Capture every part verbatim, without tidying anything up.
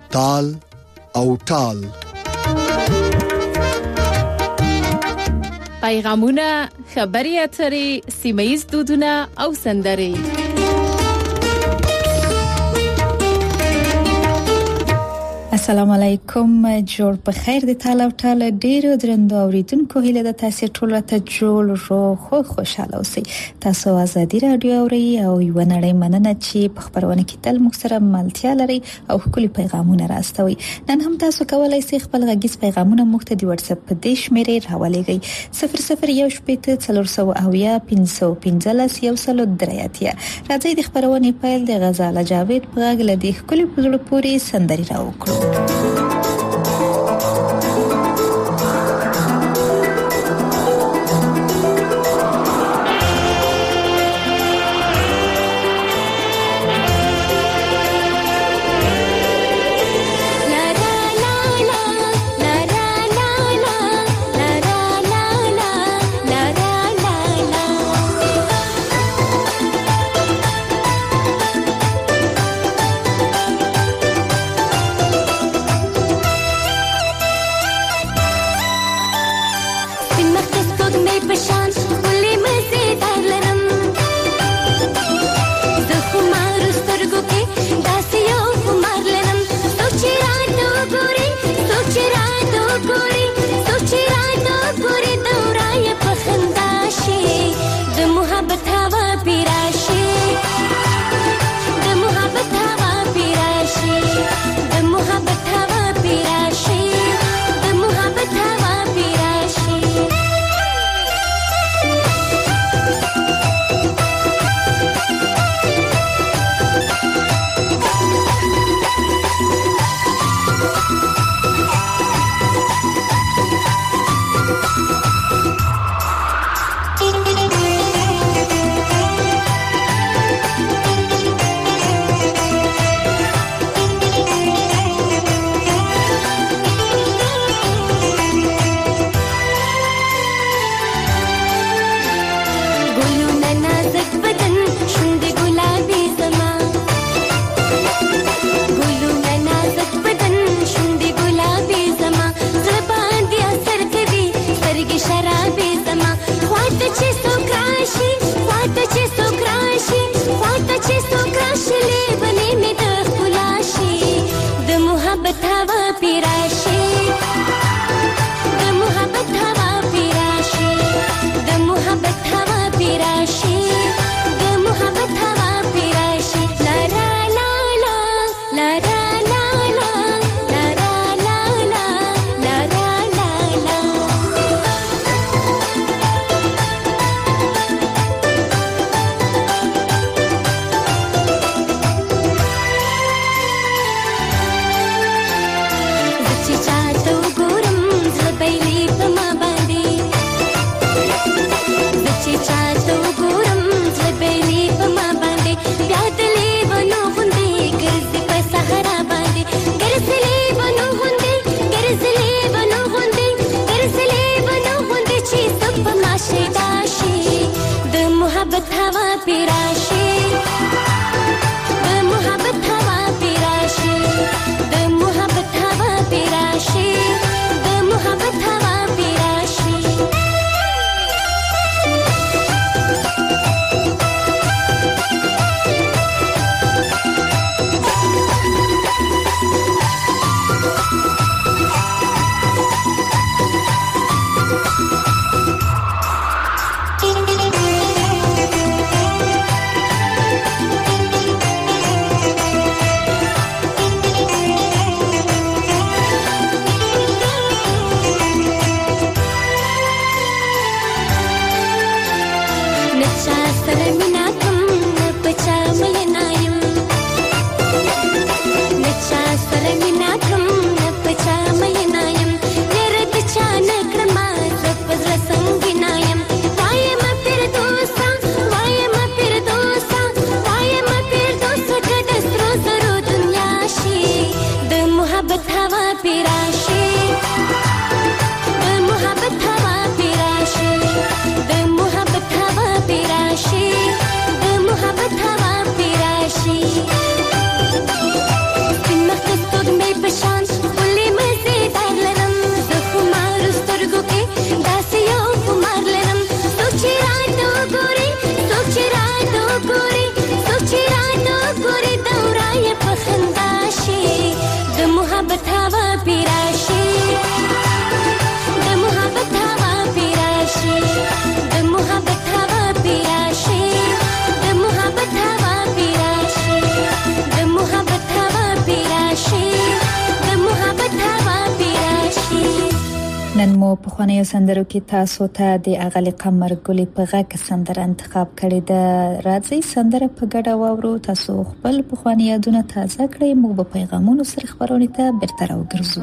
تال او ټال. پیغامونه، خبري اترې، سیمه‌ییز دودونه او سندرې. السلام علیکم، جوړ په خیر د تعالی او تعالی ډیرو درنو اوریدونکو هیله د تاسو ټول ته جوړ رو خو خوشاله اوسئ. تاسو ازادي رادیو اورئ او یو نړۍ مننه چې په خبرونه کې تل مکسره ملتیا لري او خپل پیغامونه راستوي. نن هم تاسو کولای شئ خپل غږیز پیغامونه موږ ته د واتس اپ په دې شمیرې راولېږئ صفر صفر یو شپږ څلور سوه او یا پنځه پنځلس یو سل درېاتیا. راځي د خبرونه پیل د غزاله جاوید په غږ لدی خپل په پوری سندري راوکړو. پخوانیو سندرو کې تاسو ته د اغلی قمر ګلې په غږ سندره انتخاب کړې ده. راځي سندره په ګډه واورو. تاسو خپل پخوانی یادونه تازه کړئ. موږ په پیغامونو سره خبرونه ته بیرته راوګرځو.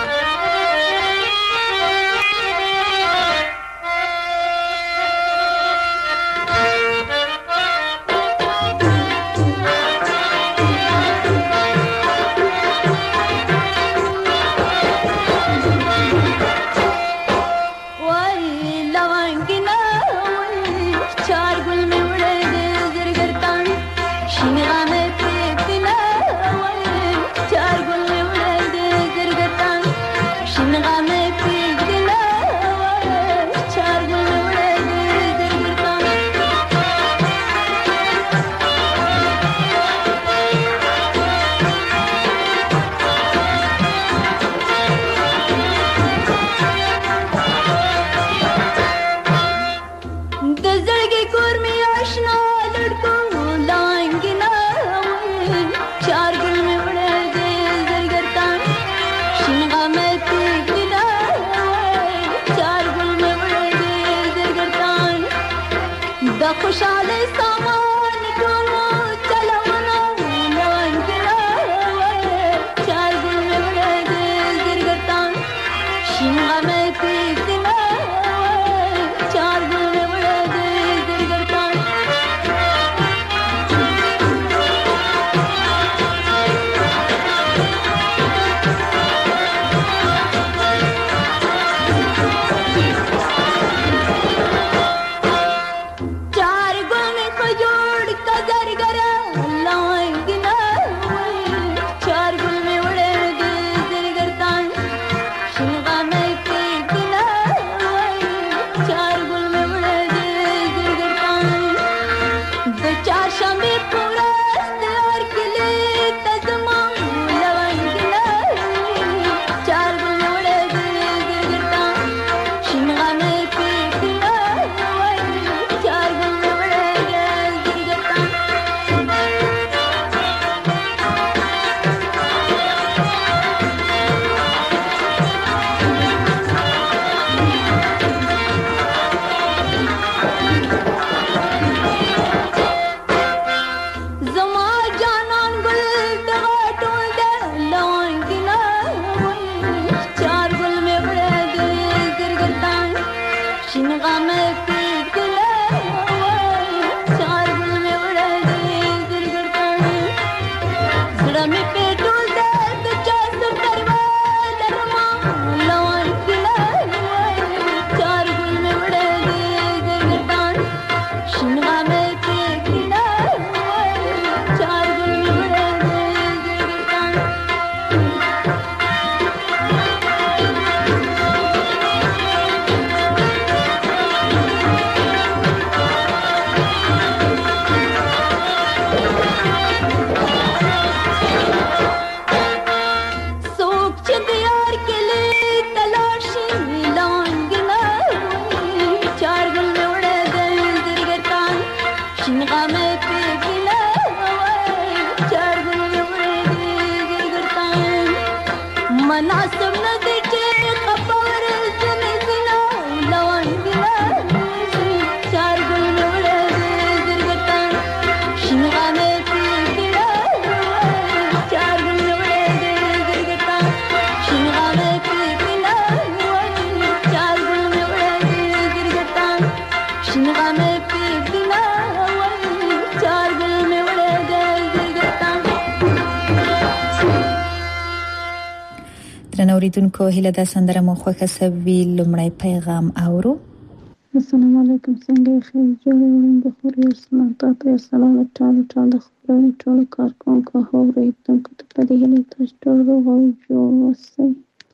اوریدونکو هیله د سندره مو خوښه سوي. لمړی پیغام اورو. السلام علیکم. څنګه خیر جوړوم د خوري سلام تاسو سلام ټول ټول خبرونه ټول کارکونکو اوریدونکو ته په دې هیله تاسو ټول روغ جوړ اوسئ.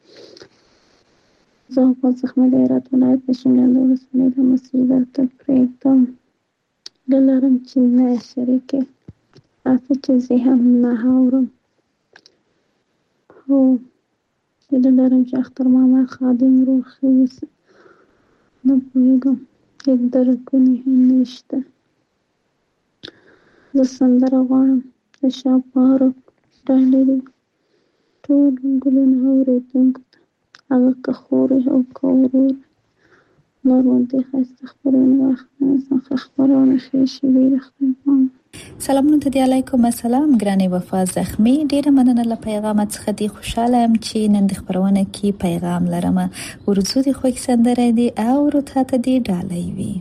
زه په ځخمه د هرات ولایت د شمال ولسوالۍ د مسجد ته پریږدم. دلارم چې نه شریکه تاسو چې زه هم نه اورم. هو دلارم چې اختر ماما خادم روخي وسه نه پوهېږم هیڅ درکونه هم نشته. زه سندره غواړم د شاپارک ډالري ټول ګلونه اوریدونکو ته هغه که خورې او که ورور نور ودي خسته خبرونه واخلم خبرونه شي شي ویرختم. سلامونه ته دی علیکم السلام ګرانه وفا زخمی ډیره مننه له پیغام څخه دی خوشاله ام چې نن د خبرونه کې پیغام لرم ورزو دی خو سندره دی او ورته ته دی ډالۍ وی.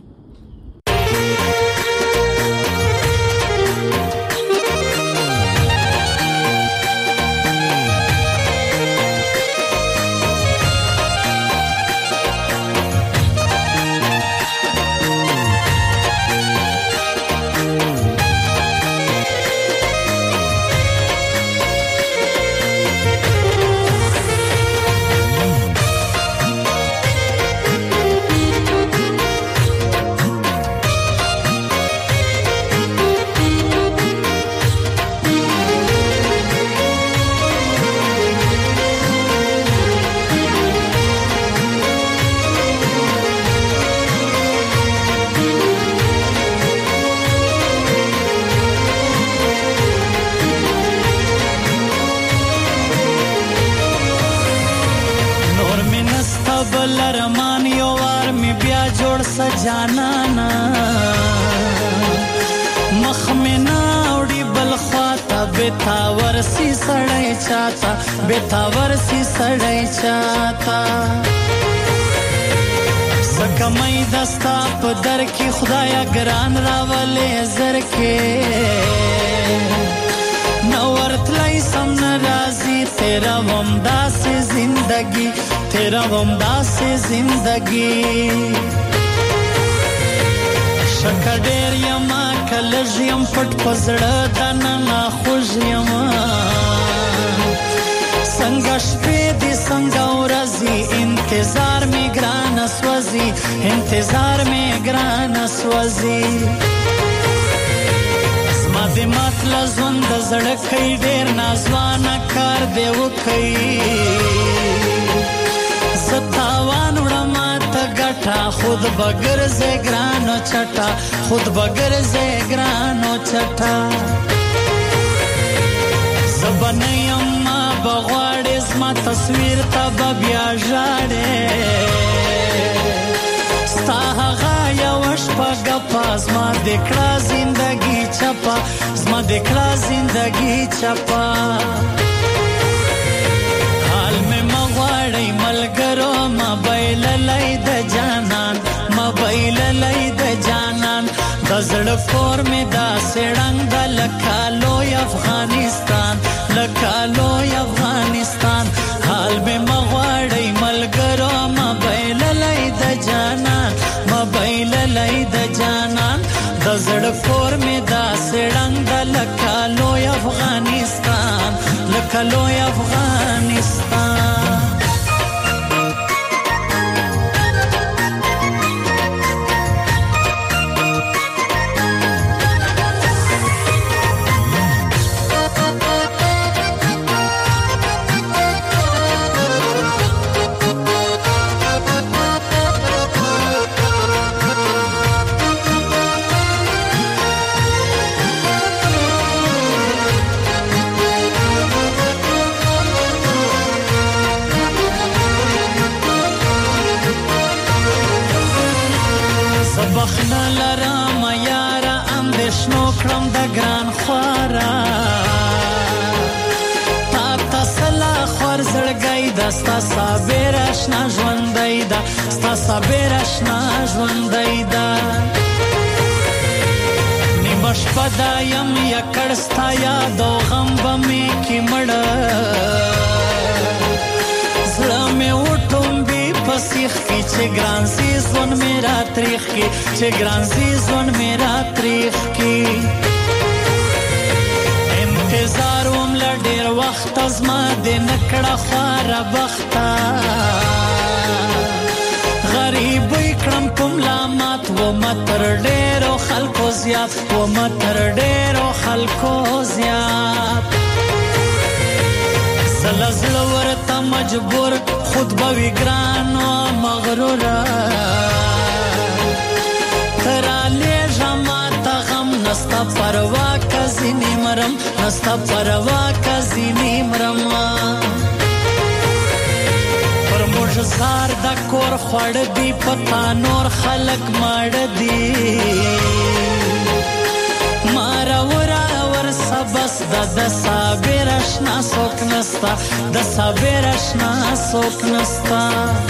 جانانا مخ میں ناوڑی بلخواتا بیتاور سی سڑائی چاہتا بیتاور سی سڑائی چاہتا سکمائی دستا پا در کی خدایا گران راولے زر کے نورت لائی سم نرازی تیرا ومدہ سے زندگی تیرا ومدہ سے زندگی شکډیر یما کلجیم پټ پزړه دنه خوږ یما څنګه شپې دې څنګه ورځي انتظار می ګران سوځي انتظار می ګران سوځي زما دې مطلب زوند زړه کوي ډیر نازوانه کار دی وکي ستاوان وړما ته ګټه خود بغیر زګرانو چټا خود بغیر زګرانو چټا زبنیم ما بغواړې زما تصویر ته بیا ژاړې ستا هغه یو شپه ګپا زما د کړه زندګي چپا زما د کړه زندګي چپا ملګرو موبایل لای د جانان موبایل لای د جانان د زړه کور می دا سړنګ د لکالو افغانستان لکالو افغانستان حال به مغواړی ملګرو موبایل لای د جانان موبایل لای د جانان د زړه کور می دا سړنګ د لکالو افغانستان لکالو افغانستان. بخنا لرام یارا اندشنو کرم دا گران خوارا تا تسلا خور زرگئی دا ستا سابیر اشنا جوندئی دا ستا سابیر اشنا جوندئی دا نیمش پدایم یکڑ ستا یادو غم بمی کی مڑ زلمی اوٹم بی پسیخ کی چه گران زیزون میرا تریخ کی چه گران زیزون میرا تریخ کی انتظاروم لدیر وقت از ما دی نکڑا خوارا بختا غریبوی کرم پم لامات و متر دیرو خلکو زیاد و متر دیرو خلکو زیاد زلزل ورطا مجبور خود بوی گران و مغرور ترالی جماعتا غم نستا پروا کزی نیمرم نستا پروا کزی نیمرم پر زموږ زار د کور خوړ دی پتا نور خلق مړ دی مارا ورا ور سبس د د صابر اشنا سوک نستا د صابر اشنا سوک نستا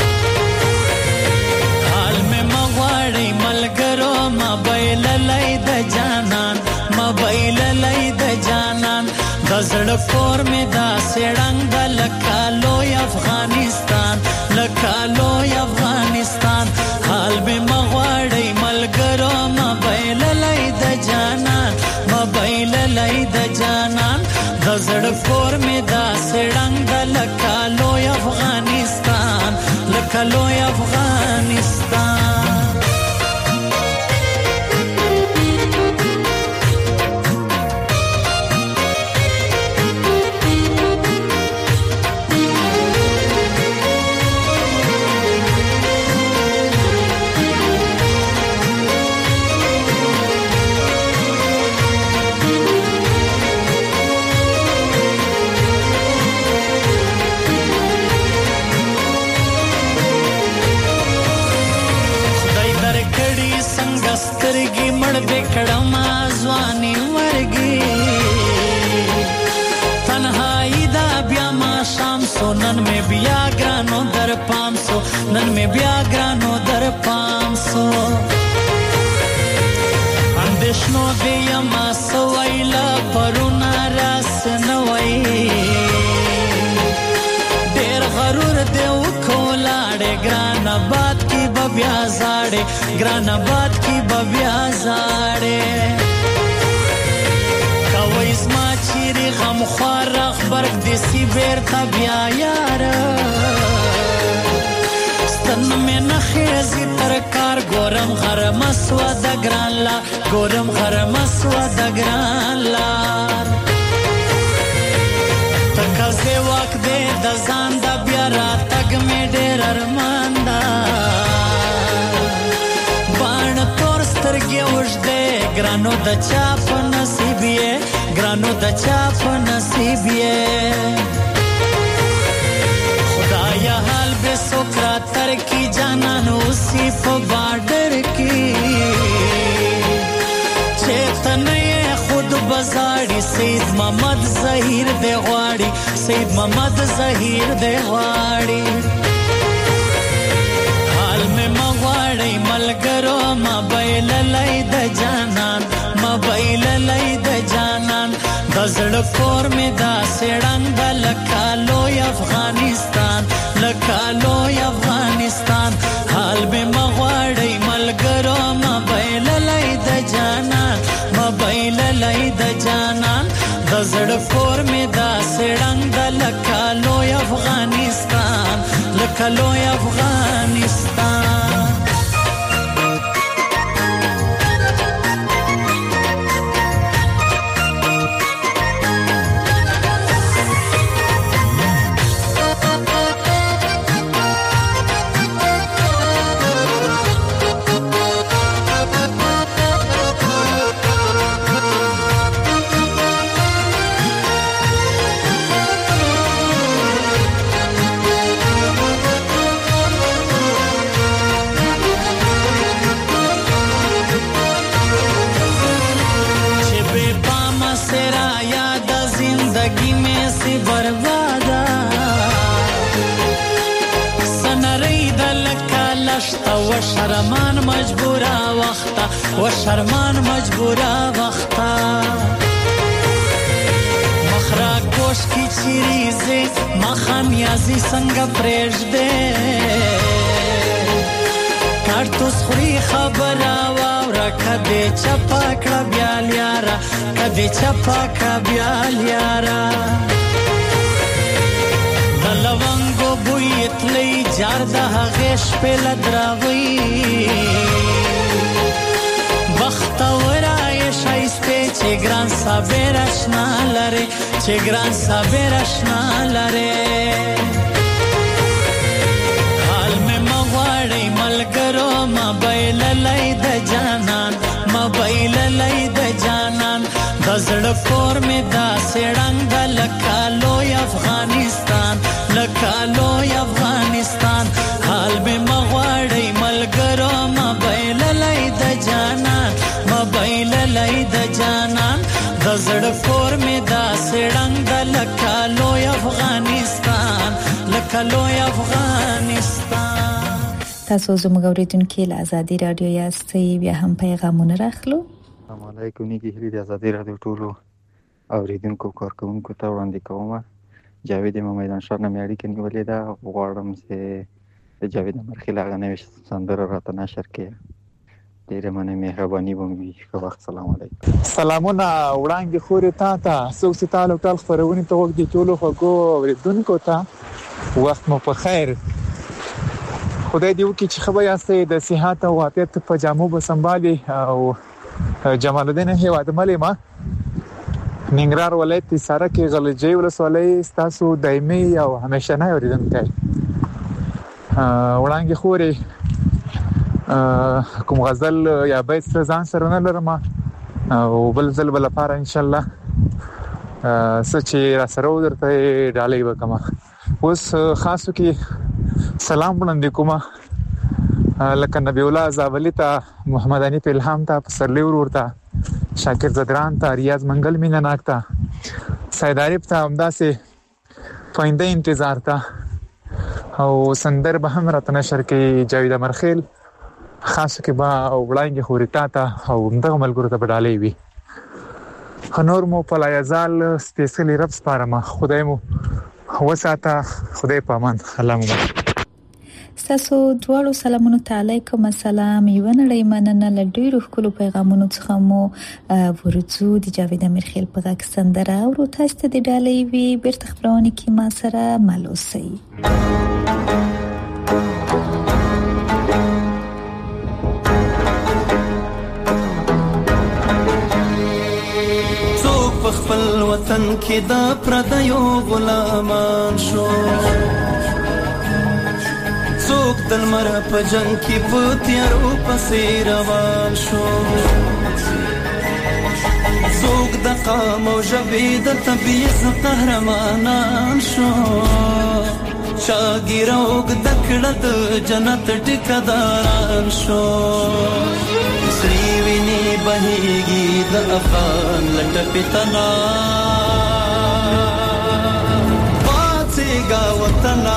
حال میں مغواړی ملګرو موبایل لای د جانان موبایل لای د جانان د زړه کور می دا سړنګ د لکالو افغانستان لکالو افغانستان حال میں مغواړی ملګرو موبایل لای د جانان موبایل لای د جانان د زړه کور می دا سړنګ د لکالو افغانستان لکالو افغانستان سترګي مړ دې کړم ځواني ورګي تنهایی دا بیا ما شام سو نن مې بیا ګرانو در پام سو نن مې بیا ګرانو در پام سو اندېښنو دې ما سوایلا پرونا راس نه وای ډېر غرور دې وکولاړې ګران باد کی بیا زاړې ګران باد کی بیا زاړې کوي زما چیرې غم خوار خبر دې سی بیرته بیا یار ستن مې نه خېزي تر کار ګورم غرم سو د ګران لا ګورم غرم سو د ګران لا تکازه وخت دې د ځان د بیا را تګ مې ډېر ارمان دا سترګې وژدې ګرانو د چا په نصیب یې ګرانو د چا په نصیب یې خدایا حال به سوکرا تر کی جانان اوسې په بارډر کې چېتنې خود بزاړي سید محمد ظهیر دی غواړي سید محمد ظهیر دی غواړي حال میں مغواړی ملګرو موبایل لای د جانان موبایل لای د جانان د زړه کور می دا سړنګ د لکالو افغانستان لکالو افغانستان حال میں مغواړی ملګرو موبایل لای د جانان موبایل لای د جانان د زړه کور می دا سړنګ د لکالو افغانستان لکالو افغانستان و شرمان مجبورا وختا و شرمان مجبورا وختا مخرا کوش کی چیریزی مخان یازی سنگ پریش دے کارتوس خوری خبر آوارا کدی چپا کڑا بیال یارا کدی چپا کڑا بیال یارا دلوانگو بویت لی جار دا غیش پیل دراوی بختورای شایسته چه گران صبر اشنا لره چه گران صبر اشنا لره حال میں مغواړی ملګرو موبایل لای د جانان موبایل لای د جانان د زړه کور می دا سړنګ د لکالو افغانستان لکالو افغانستان افغانستان حال به مغواړی ملګرو موبایل لای د جانان موبایل لای د جانان د زړه کور می دا سړنګ د لکالو افغانستان لکالو افغانستان. تاسو زموږ اوریدونکو له ازادي رادیو یاستئ بیا هم پیغامونه راخلو. السلام علیکم نیکی هلی د ازادي رادیو ټولو اوریدونکو کارکونکو ته وړاندې کوم. جاوید میدان شاه نه مې اړیکه نیولې ده، غواړم چې د جاوید مرخیل هغه نوې سندره راته نشر کړي. ډېره مننه، مهرباني به وي. ښه وخت. سلام علیکم. سلامونه وړاندې خورې تا ته څوک چې تعالی ټول خبرونه ته وګ دي ټولو خوږو اوریدونکو ته وخت مو په خیر. خدای دې وکړي چې خبر یاستئ د صحت او عافیت په جامو به سنبالي. او جمال الدین هیواد ملما ننګرهار ولایت سره کې غلجی ولسوالۍ تاسو دایمي او همیشنه اوریدونکي وړاندې خورې کوم غزل یا بیت ځان سره نه لرم او بل ځل بل لپاره ان شاء الله سچې را سره ورته ډالۍ وکم. اوس خاصو کې سلام وړاندې کوم لکه نبی الله زابلی ته محمد انیف الهام ته پسرلی ورورته شاکر زدران ته ریاض منګل مینا ناکتا سید عارف ته همداسې پاینده انتظار ته او سندر به هم راته نشر کې جاوید مرخیل خاص کې با وړاندې خوريتا ته او دغه ملګرو ته بدالې وي. خنور مو په لایزال سپیشلی رب سپارم. خدای مو وساته. خدای په امان. الله مو تاسو دواړو سلامونه علیکم. السلام یو نړۍ مننه له ډیرو خپل پیغامونو څخه مو ورڅو د جاوید مرخیل په غږ سندره او تاسو ته د ډالۍ وی بیرته خبرونه کې ما سره مالوسي. څوک په خپل وطن کې دا پردیو غلامان شو، څوک د لمر په جنگ کې په تیارو پسې روان شو، څوک د قام او ژبې د تبعیض قهرمانان شو، شاګیروک د کړه د جنت ټیکداران شو. سری ویني بهيږي د افغان لټه پتنا پاتېګا وطنا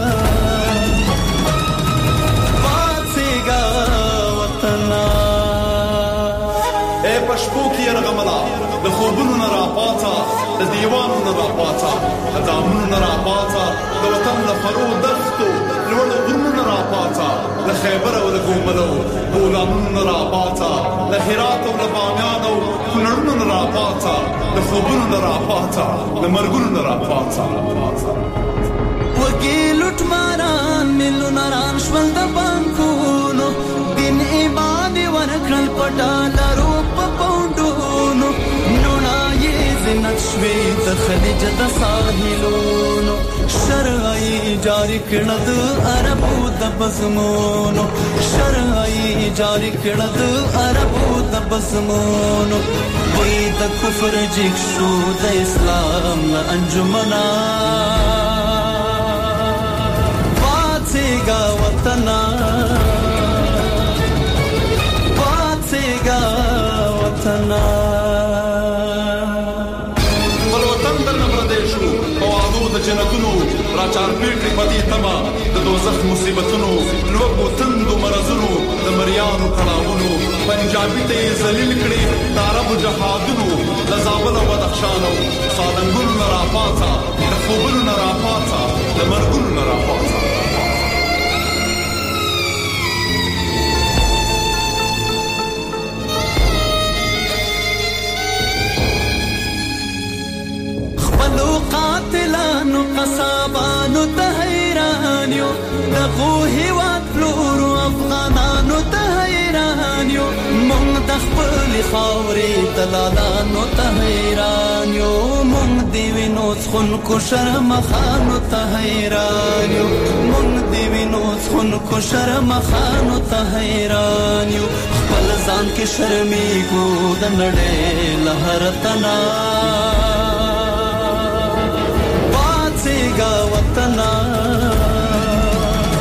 اے پښپو کې رغملا د خوبونو نه راپاتا د دیوانو نه راپاتا د دامونو نه راپاتا د وطن له فرو دښتو لوړ غرونو نه راپاتا د خیبر او د ګوملو غلامونو نه راپاتا د هرات او د بامیان او کونړونو نه راپاتا د خوبونو نه راپاتا د مرګونو نه راپاتا. وګي لټ ماران ملو ناران شول د بانکونو دین ایمان ورکړل پټالرو په پوندونو نونا یې زنت شوي د خلیج د ساحلونو شرعي جاری کړه د عربو د بزمونو شرعي جاری کړه د عربو د بزمونو وې د کفر جګ شو د اسلام له انجمنا پاتېګا وطنا وطنا بل وطن در نبردیشو موادو د جنتونو راچار پیټری پدی تما د دوزخ مصیبتونو لوګو تندو مرزونو د مریانو کړهونو پنجابی ته ذلیل کړي د عرب جهادونو د زابل او بدخشانو سالنګونو نه راپاتا د خوبونو نه راپاتا د مرګونو نه راپاتا. قاتلانو قصابانو ته حیران یو دغه هیواد پلورو افغانانو ته حیران یو مونږ د خپل خاورې دلالانو ته حیران یو مونږ دی وینو څخون کو شرم خانو ته حیران یو مونږ دی وینو څخون کو شرم خانو ته حیران یو خپل ځان کې شرمېږو د نړۍ لهرتنا پاتېګا وطنا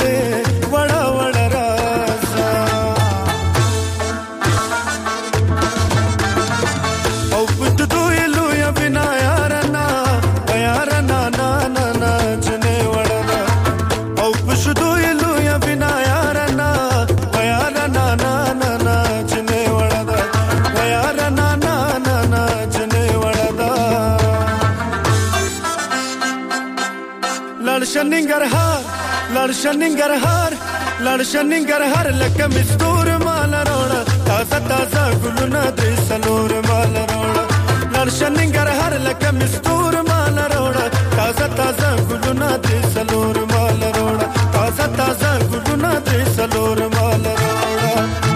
ننګرهار لاړ شه ننګرهار لاړ شه ننګرهار لکه مستور مال روړه تازه تازه ګلونه درې څلور مال روړه لاړ شه ننګرهار لکه مستور مال روړه تازه تازه ګلونه درې څلور مال روړه تازه تازه ګلونه درې څلور مال روړه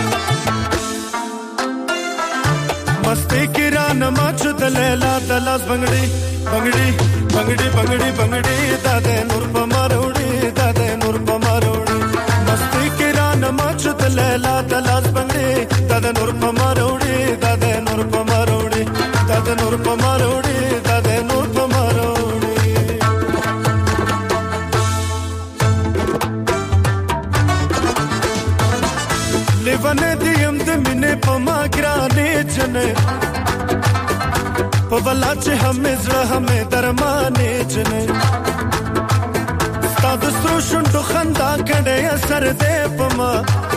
مستی کران ماچو د لیلا د لاس بنگړي بنگړي بنگړي بنگړي بنگړي دا د نور په ماروړي دا د نور په ماروړي مستی کران ماچو د لیلا د لاس بنگړي دا د نور په ماروړي دا د نور په ماروړي دا د نور په ماروړي دا د نور په ماروړي لیوانه دیم د مینه په ما ګرانې جنې په بلا چې همې زړه همې درمانې جنې ستا د سترو شونډو خندا کړې اثر دې په ما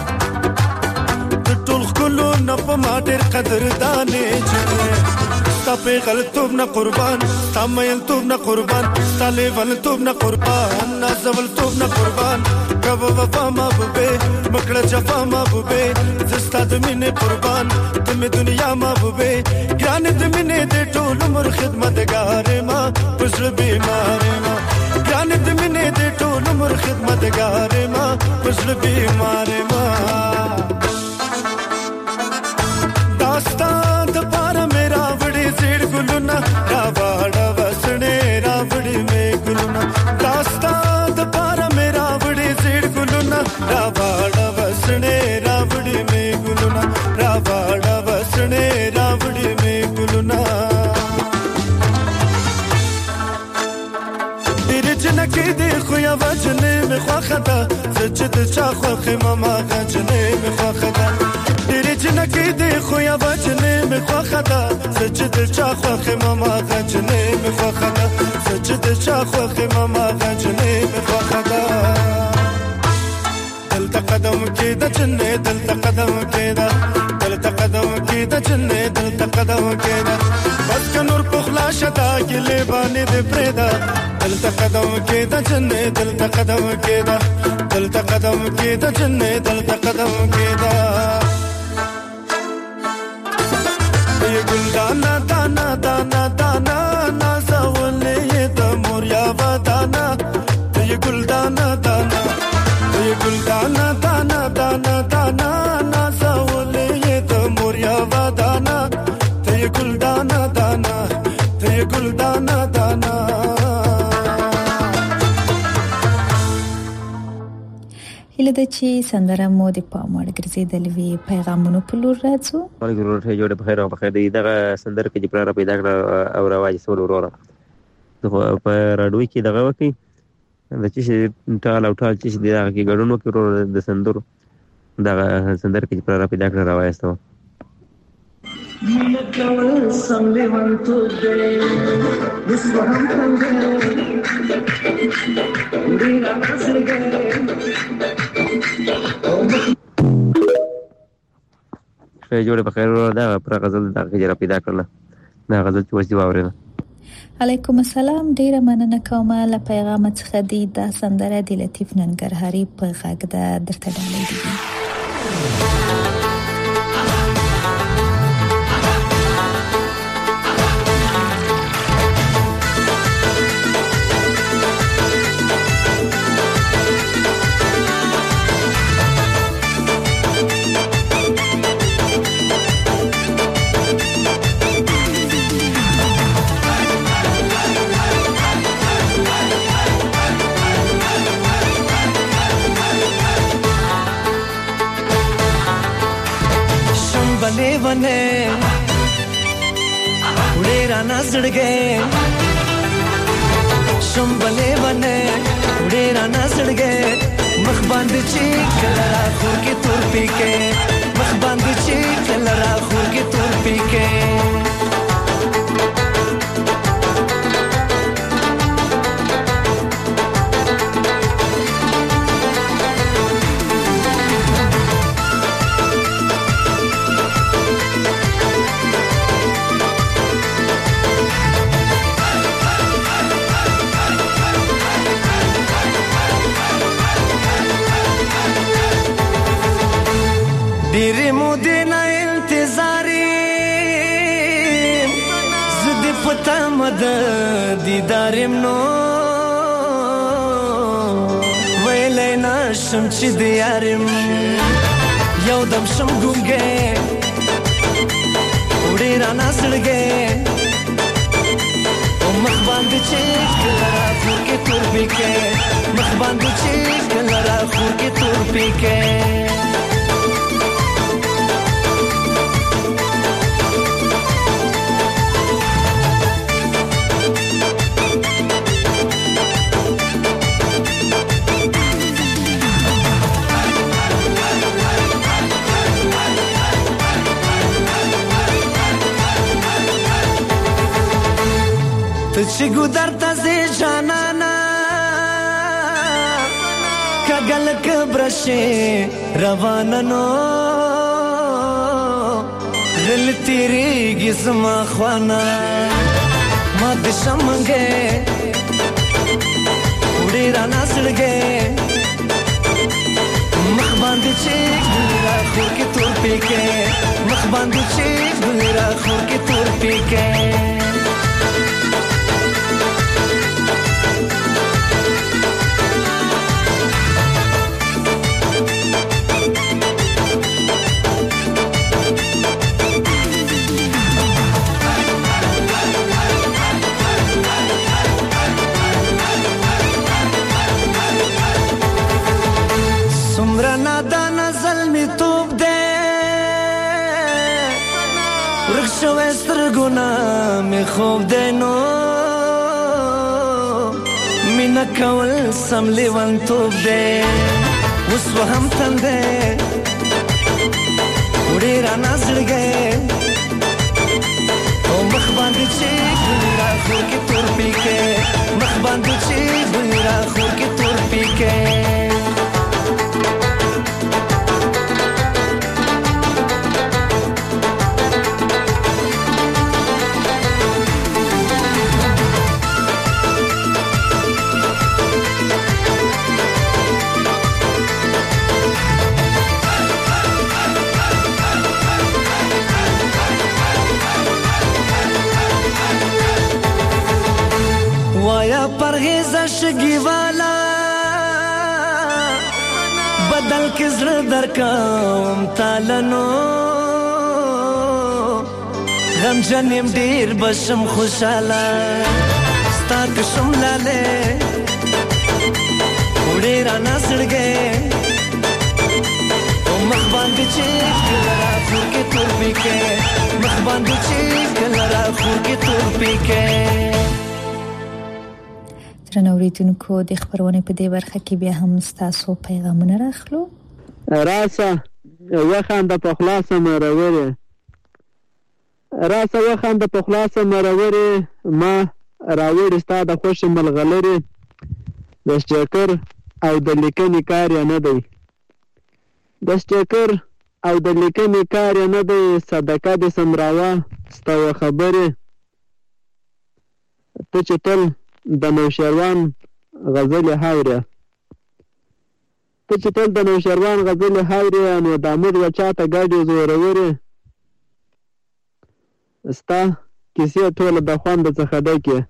د ټول ښکلو نه په ما ډېر قدردانې جنې ستا پیغلتوب نه قربان ستا میلتوب نه قربان ستا لیونتوب نه قربان نازولتوب نه قربان کبه وفا محبوبه مکړه جفا محبوبه زستا د مینې قربان ته مې دنیا محبوبه ګران د مینې د ټول عمر خدمتګار ما پسړه بیمار ما ګران د مینې د ټول عمر خدمتګار ما پسړه بیمار ما داستا د پاره میرا وړي زیړ ګلونه را واړه وسنه را وړي مې ګلونه داستا د پاره میرا وړي زیړ ګلونه را واړه وسنه را وړي مې ګلونه را واړه وسنه را وړي مې ګلونه ډېر جنکې دې خو یا وجنې مې خوخه ده زه د چا خوخه ماما غجنې مې خوخه ده ډېر جنکې دې خو یا وجنې مې خوخه ده زه د چا خوخه ماما غجنې مې خوخه ده زه د چا خوخه ماما غجنې مې خوخه ده دلته قدم کې د جنې دلته قدم کې ده دلته قدم کې د جنې دلته قدم کې ده بس که نور په خلاصه ده ګلې باندې دې پرېده دلته قدم کې د جنې دلته قدم کې ده دلته قدم کې د جنې دلته قدم کې ده یې ګل دانا دانا دانا دانا نازولې د موریا ودانا یې ګل دانا دانا یې ګل دانا دانا دانا دانا نازولې د موریا ودانا یې ګل دانا دانا یې ګل دانا دانا هله د چی سندره مو د پاموړ ګرځیدل وی پیغامونو په لور راځو وعلیکم ورته جوړه بخیر او بخیر دغه سندره کې پر پیدا کړ او رواج سول وروره په راډوي کې دغه وکی د چې ټال او ټال چې دغه کې ګډونو کې وروره د سندرو دغه سندره کې پر پیدا کړ راوایستو مینه کول سم لیوان تو دې وسو هم څنګه ډیرا نسرګې شې جوړه په خیر وروره دا پر غزل دغه کې پیدا کړل دا غزل چې وځي واورنه علیکم السلام ډیره مننه کوم له پیغام څخه دی دا سندره د لطیف ننګرهاري په غږ ده درته ډالۍ دي बने उड़े राना सड़गे शम बने बने उड़े राना सड़गे मख बांध ची कलरा खूर के तुर पी के मख बांध ची कलरा खूर के तुर पी के ډېرې مودې نه انتظار یم زه دې په تمه د دیدار یم نو ویلی نشم چې د یار یم یو دم شم ګونګی وړې رانه زړګی مخ باندې چې کله راخور کې تور پیکې مخ باندې چې کله راخور کې تور پیکې ته چې ګودر ته ځې جانانا کږه لکه برشې روانه نو غل تېرېږي زما خوانا ما د شمنګې وړې رانه زړګې مخ باندې چې ګل راخور کې تور پیکې مخ باندې چې ګل راخور کې تور پیکې شوی سترګونه مې خوب دی نو مینه کول سم لیونتوب دی اوس وهم تل دی وړې رانه زړګی او مخ باندې چې ګل راخور کې تور پیکې مخ باندې چې ګل راخور کې تور پیکې پرهیزه شګي والا بدل کې زړه درکوم تالنو غمجن یم ډېر بشم خوشاله ستا کشم لاله وړې رانه زړګی او مخ باندې چې کله راخور کې تور پیکې مخ باندې چې کله راخور کې تور پیکې درنو اوریدونکو د خبرونه په دې برخه کې بیا هم تاسو پیغامونه راخلو راسه وخانده په خلاصه مروري راسه وخانده په خلاصه مروري ما راوړی ستا د خوش ملغلري د شکر او د لیکنې کار نه دی د شکر او د لیکنې کار نه دی صدقه د سمراوه ستا خبره ته چې تل د نوشیروان غزل هاوریا ته چې تل د نوشیروان غزل هاوریا نو د امید و چاته ګاډي زوروري ستا کیسې ټول د خوند څخه ډکه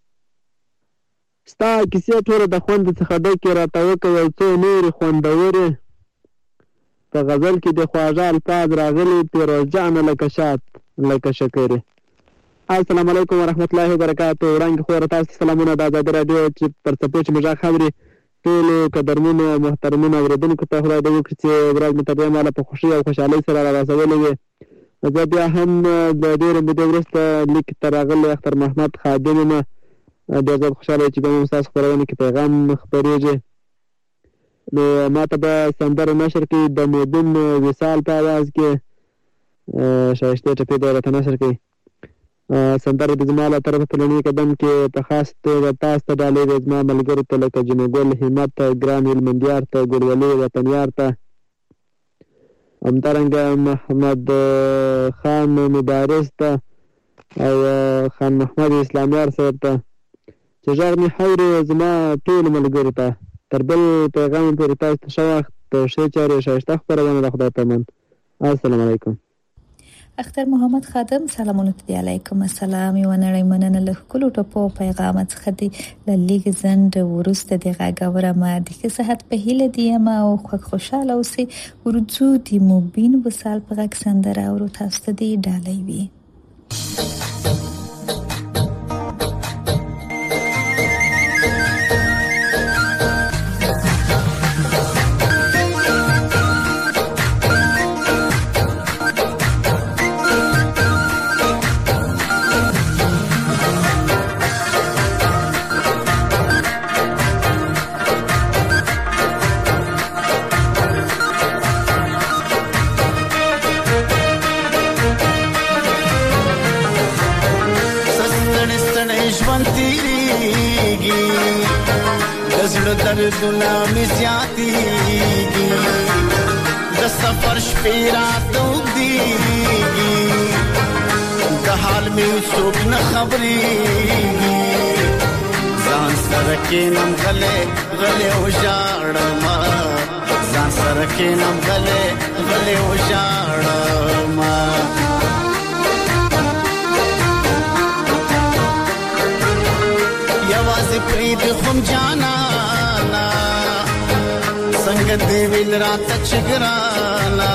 ستا کیسې ټول د خوند څخه ډکه راته وکړ څو نور خوندوري په غزل کې د خواجه الفاظ راغلي پیروز جان لکه شات لکه شکر. السلام علیکم ورحمت الله وبرکاته. وړاندې خو تاسو سلامونه د آزادي رادیو چې پر سپوچ مجا خبري ټول قدرمنو محترمونو اوریدونکو ته خدای دې وکړي چې ورځ متابعه مال په خوشي او خوشحالي سره راځولې وي. زه بیا هم د ډېر مدې وروسته لیک تراغلي اختر محمد خادم نه د زړه خوشاله چې کوم تاسو خبرونه کې پیغام خبرېږي. نو ماته به سندره نشر کې د مودن وصال په आवाज کې شایسته ټپې د نشر کې سندره د زماله طرف په لنی قدم کې په خاص توګه تاسو ته ډالې د زما ملګرو ته لکه جنګل همت ګران المندیار ته ګلولي وطنیار ته همدارنګه محمد خان مبارز ته او خان محمد اسلامیار صاحب ته چې ژغ مې حورې زما ټول ملګرو ته تر بل پیغام پورې تاسو ته ښه وخت ښې چارې ښایسته خپرونه د خدای په امان. السلام علیکم. اختر محمد خادم سلامونه ته علیکم السلام یو نړۍ مننه له کلو ټپو پیغامات خدي للیګ زند ورسته د غاګوره ما د صحت په هیله دی ما او خوشاله اوسې ورځو د مبین وسال په غږ سندره او تاسو ته دی ډالۍ وي. दर्दुना में ज़्यादतीगी द सफर शपेरा दूदीगी द हाल में सोच न खबरीगी जान सरके नम गले गले उजाड़मा जान सरके नम गले गले उजाड़मा यवाज़ प्रीत खुम जाना संगत देविल रात चिगराना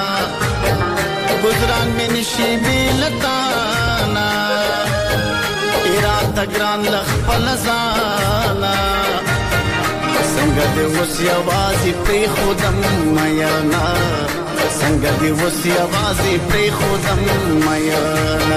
गुजरान में निशीबी लताना इरात ग्रान लख पलजाना संगत वसी आवाज़ी पे खुदम मयाना संगत वसी आवाज़ी पे खुदम मयाना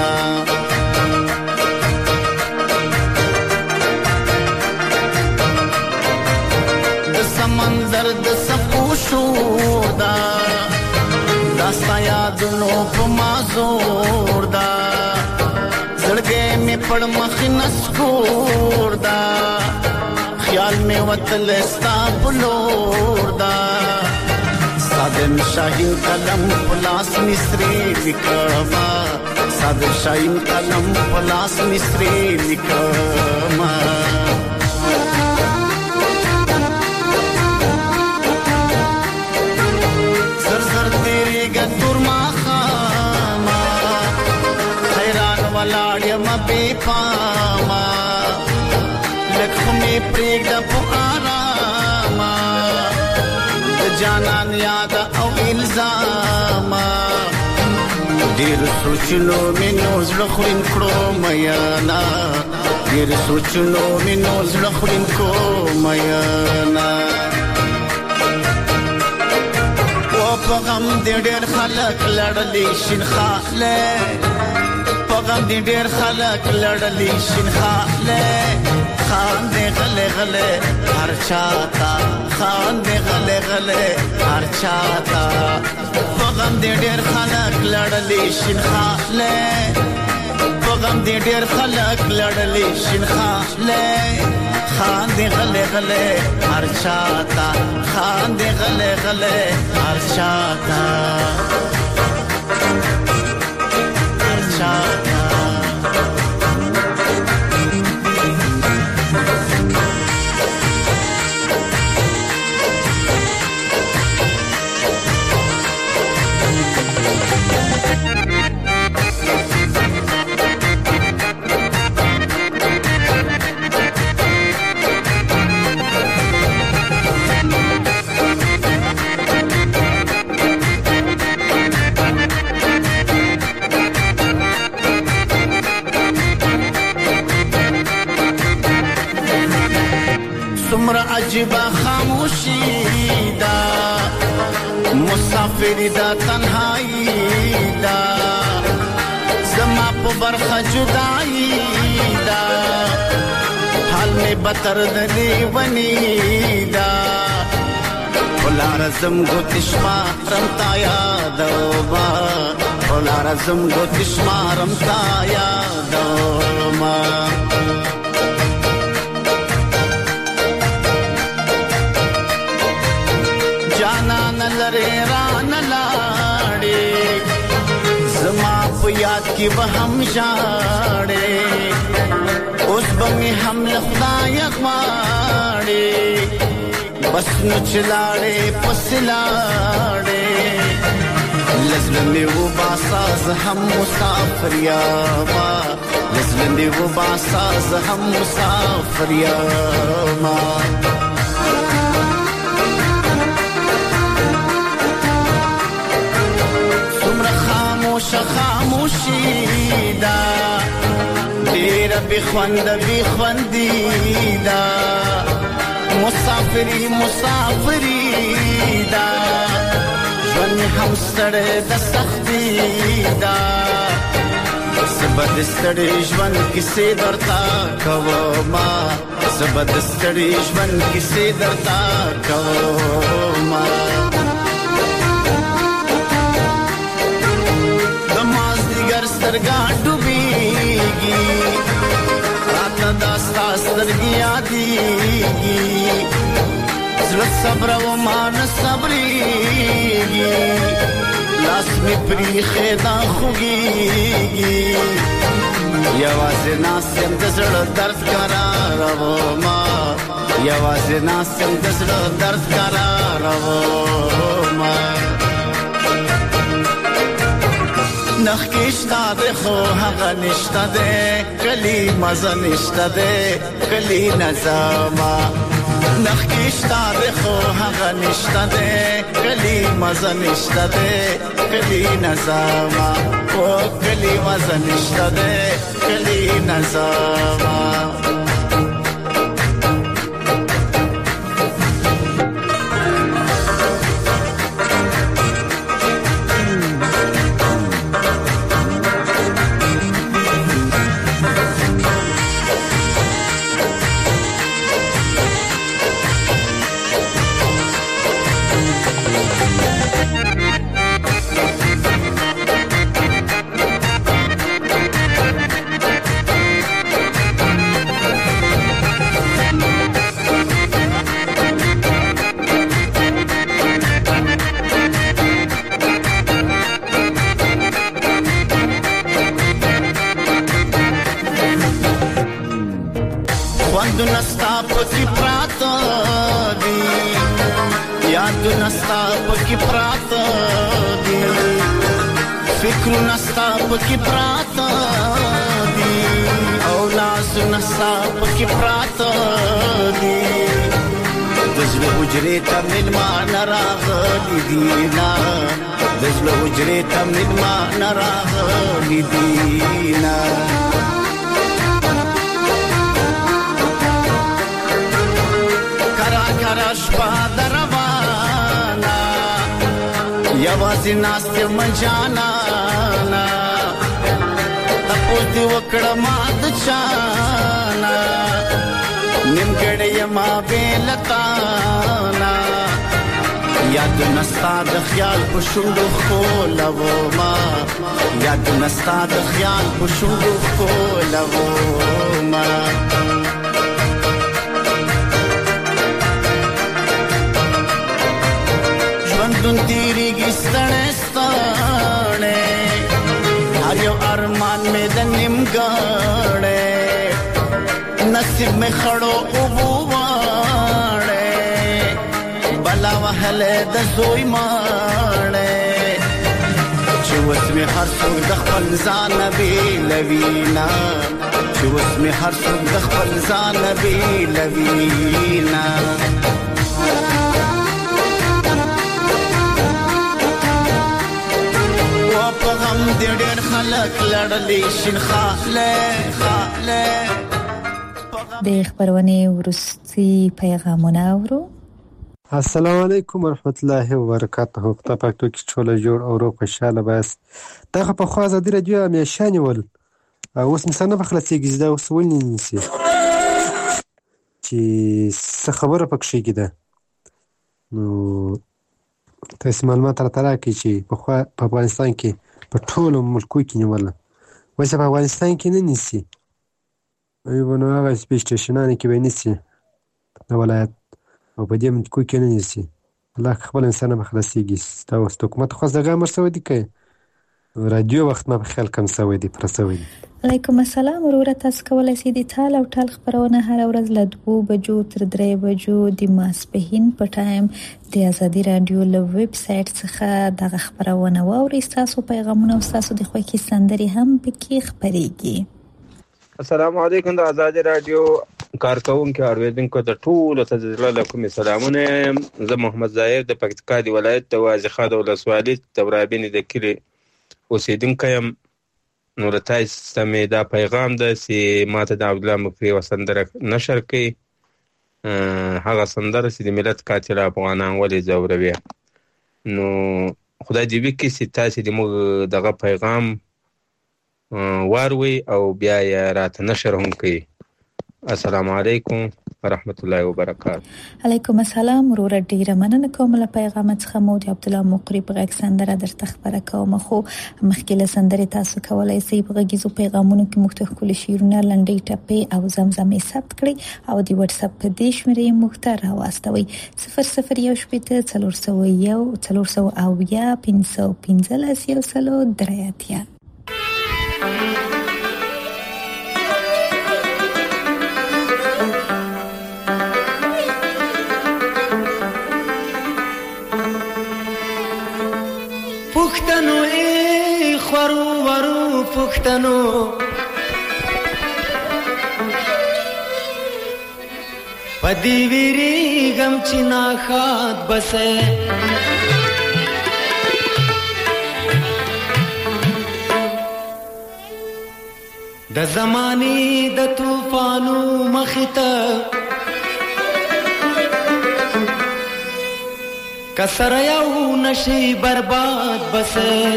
समंदर द सपूशोदा दास्ता यादनो पमाजोरदा जड़गे में पड़ मखनस्कोरदा ख्याल में वतलस्ता बुलोरदा सादन शाहीन कलम पलास मिस्री लिखमा सादन शाहीन कलम पलास मिस्री लिखमा बेपामा लखमे प्रेग पुआरामा जानान याद औ इल्जामा देर सोचलो में नोज लखुन करो मयाना देर सोचलो में नोज लखुन को मयाना वो पगम देर खलक लड़ली शिन खाले पगम दी डेर खलक लड़ली शिन खाले खान दे गले गले हर चाहता खान दे गले गले हर चाहता पगम दी डेर खलक लड़ली शिन खाले पगम दी डेर खलक लड़ली शिन खाले खान दे गले गले हर चाहता खान दे गले गले हर चाहता हर चाहता अजीबा खामोशी दा मुसाफिर दा तन्हाई दा ज़मा पे बरखा जुदाई दा हाल में बतर दली बनी दा फुला रज़म गोतिश्मा रमता यादोबा फुला रज़म गोतिश्मा रमता यादोबा लरे रान लाड़े ज़मा पे याद की बहम जाड़े उस बंगे हम लखदायक माड़े बस नुचलाड़े पसलाड़े लज़ زلندې وباسه زه هم مسافر یما زلندې وباسه زه هم مسافر یما څومره خاموشه خاموشي ده ډېره بې خونده بې خوندي ده مسافري مسافري ده ژوند هم ستړی د سختي ده زه به د ستړي ژوند کیسې درته کومه زه به د ستړي ژوند کیسې درته کومه د مازدیګر سترګه ډوبېږي راته دا ستا سترګې یادېږي زړه صبرومه نه صبرېږي لاس مې پریښی دا خوږېږي یوازې ناست یم د زړه درد قرارومه یوازې ناست یم د زړه درد قرارومه نخکې شته دی خو هغه نشته دی کلي مزه نشته دی کلي نظامه نخکې شته دی خو هغه نشته دی کلي مزه نشته دی کلي نظامه او کلي مزه نشته دی کلي نظامه یادونه ستا پکې پراته دي یادونه ستا پکې پراته دي فکرونه ستا پکې پراته دي او لاسونه ستا پکې پراته دي د زړه حجرې ته مېلمانه راغلي دي نه د زړه حجرې ته مېلمانه راغلي دي نه کرا شپا دروانا یوازی ناستی منجانا تپوز دی وکڑا ماد چانا نمگڑی ما بیلتانا یادو نستا د خیال پشنڈو خولو ما یادو نستا د خیال پشنڈو خولو ما دن تیری گی ستڑے ستڑے ہر یو ارمان میں دنیم گاڑے نصیب میں خڑو ابواڑے بلا وحلے دزوئی ماڑے چوس میں ہر سوک دخل زان بی لوینا چوس میں ہر سوک دخل زان بی لوینا غم دې ډېر خلک لړلي شین خاله خاله د خبرونه ورستي پیغامونه اورو. السلام علیکم ورحمت الله وبرکاته. خدای پاک تو کې ټول جوړ او رو خوشاله بس دغه په خوا ازادي رادیو همیشانه ول اوس مسنه په خلاصيږي دا اوس ولني نسی چې څه خبره پکې کېده نو تاسو معلومات راته راکړئ چې په خوا په افغانستان کې په ټولو ملکو کې نیوله وایي په افغانستان کې نه نیسي ایو نو هغه سپیس سټیشنانو کې به نیسي د ولایت او په دې ملکو کې نه نیسي الله خپل انسان به خلاصېږي تاسو حکومت خو ځګه مرسته ودی کوي رادیو وخت ما په خیال کم سوي دي پر سوي علیکم السلام وروره، تاسو کولای شئ د ټال او ټال خبرونه هر ورځ له دوه بجو تر درې بجو د ماسپښین په ټایم د ازادي رادیو له ویب سټ څخه دغه خبرونه واورئ. تاسو پیغامونه او تاسو د خوښي سندري هم پکې خبريږي. السلام علیکم د ازادي رادیو کارکونکو اوریدونکو د ټولو ته د کوم سلامونه. زه محمد ظاهر د پکتیکا دی ولایت د واځخه د ولسوالۍ تورابین د کلی اوسیدونکو یم. نو رتای سمې دا پیغام ده چې ماته د عبد الله مکری وسندره نشر کړي، هغه سندره چې د ملت قاتل افغانان ولې ځوروي. نو خدای دې وکړي چې تاسو د موږ دغه پیغام واروي او بیا یې راته نشر هم کړي. السلام علیکم ورحمت الله وبرکاته. علیکم السلام وروره، ډیره مننه کوم له پیغام څخه. مو د عبد الله مقری په غږ سندره درته خبره کوم. خو مخکې له سندرې تاسو کولای شئ په غږیزو پیغامونو کې مختلف کول شیرونه لنډۍ ټپې او زمزمې ثبت کړئ او د واتس اپ په دې شمېرې موږ ته راواستوئ صفر صفر یو شپېته څلور سوه یو څلور سوه اویا پنځه سوه پنځلس یو سلو درې اتیا. پختنو ای خورو ورو پختنو پدی ویری غم چنا خات بسے د زمانی د طوفانو مخته کسر یو نشی برباد بسے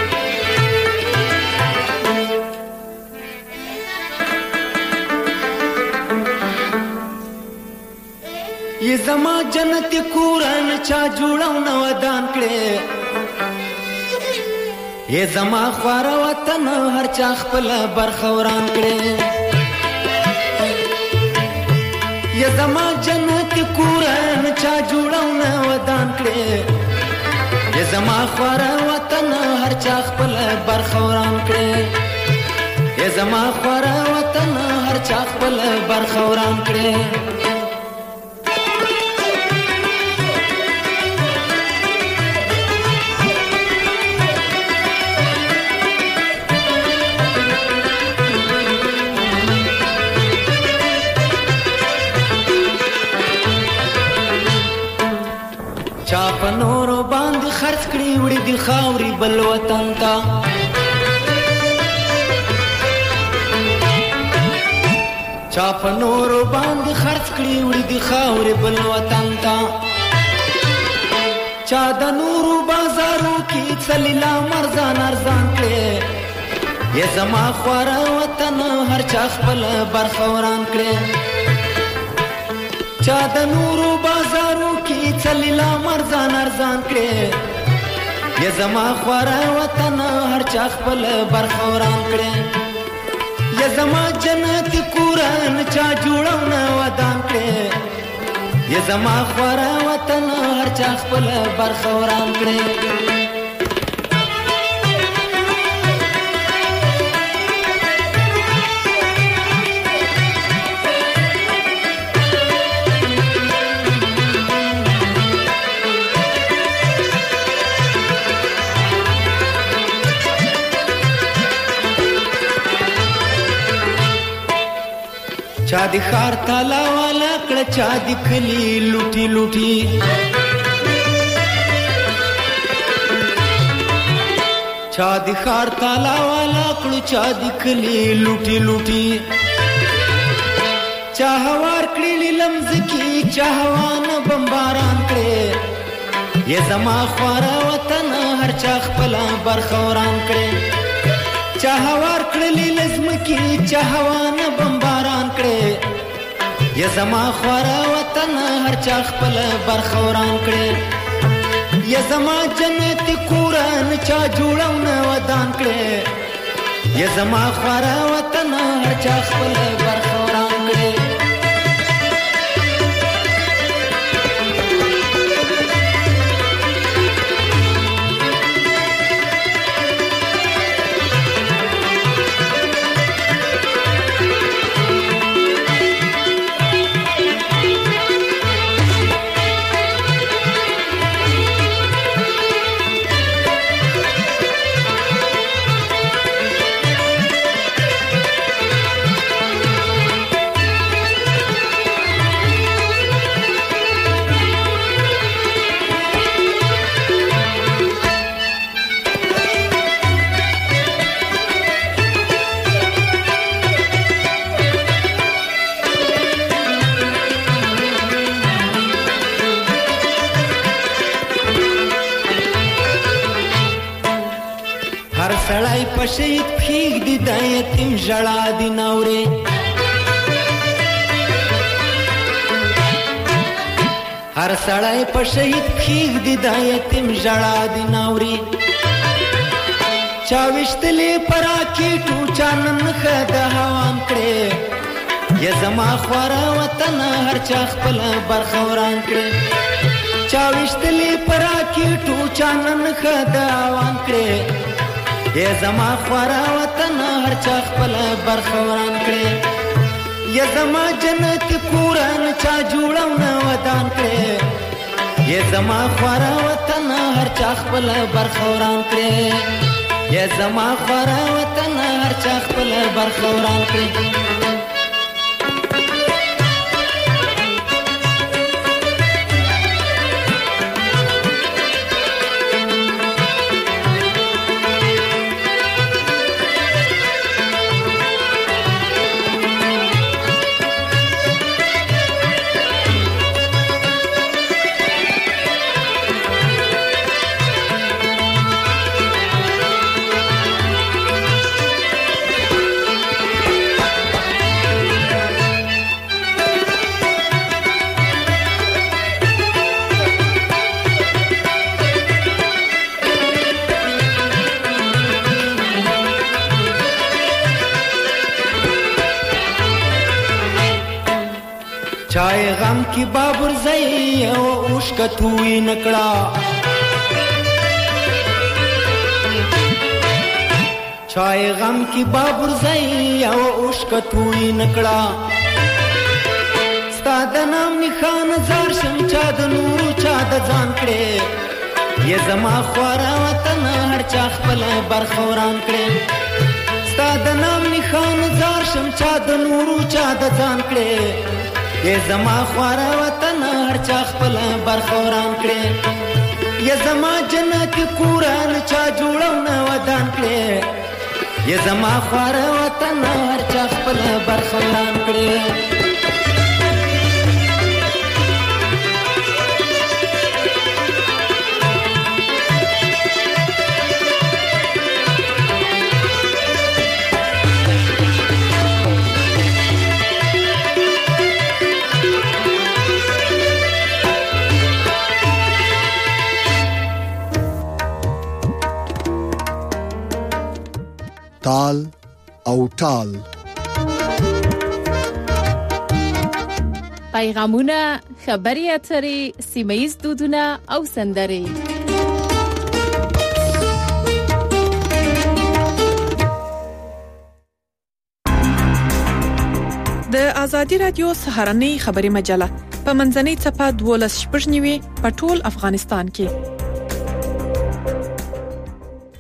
یہ زما جنت کورن چا جوړاو نو ودان کړي، یہ زما خوار وطن هر چا خپل برخوران کړي. یہ زما جنت کورن چا جوړاو نو ودان کړي، یہ زما خوار وطن هر چا خپل برخوران کړي، یہ زما خوار وطن هر چا خپل برخوران کړي. چاپ نورو باندې خرڅ کړی وړي دی خاوري بل وطن تا، چاپ نورو باندې خرڅ کړی وړي دی خاوري بل وطن تا. چا د نورو بازارو کې څلیلا مرزان ارزان کړي، یې زما خواره وطن هر چا خپل برخوران کړي. چا د نورو بازارو کې څلیلا مرزان ارزان کړي، یې زما خواره وطن هر چا خپل برخوران کړي. یې زما جنت کورن چا جوړاو نه ودان کړي، یې زما خواره وطن هر چا خپل برخوران کړي. چا دی خار تالا والا کړه، چا دی کلی لوټي لوټي، چا دی خار تالا والا کړه، چا دی کلی لوټي لوټي. چا هوار کړي لمز کی، چا هوان بمباران کړي، یې زما خواره وطن هر چا خپل برخوران کړي. چا هوار کړي لزم کی، چا هوان بمباران کړي، یې زما خواره وطن هر چا خپل برخوران کړي. یې زما جنت کورن چا جوړاو نه ودان کړي، یې زما خواره وطن هر چا خپل برخوران کړي. هر سړی په شهید پښېږدي د یتیم ژړا دې ناورې هر سړی په شهید پښېږدي د یتیم ژړا دې ناورې چا ویشتلې په راکېټو چا نن ښه د هوان کړې یا زما خواره وطنه هر چا خپله برخه وران کړې چا ویشتلې په راکېټو چا نن ښه د هوان کړې یا زما خواره وطنه هر چا خپله برخه وران کړې یا زما جنت کورن چا جوړو نه ودان کړې یا زما خواره وطنه هر چا خپله برخه وران کړې یا زما خواره وطنه هر چا خپله برخه وران کړې چای غم کی بابر زئی او اوشکتوی نکڑا چای غم کی بابر زئی او اوشکتوی نکڑا ستا د نام نښان زار شم چا د نورو چا د ځان کړې یا زما خواره وطن هر چا خپله برخه وران کړې ستا د نام نښان زار شم چا د نورو چا د ځان کړې یا زما خواره وطن هر چا خپله برخه وران کړې یا زما جنت کوران چا جوړو نه ودان کړې یا زما خواره وطن هر چا خپله برخه وران کړې تال او ټال پیغامونه، خبري اترې، سیمه‌ییز دودونه او سندرې. د آزادي رادیو سهارنۍ خبري مجله په منځنۍ صفحه دولس شپږ نیوي په ټول افغانستان کې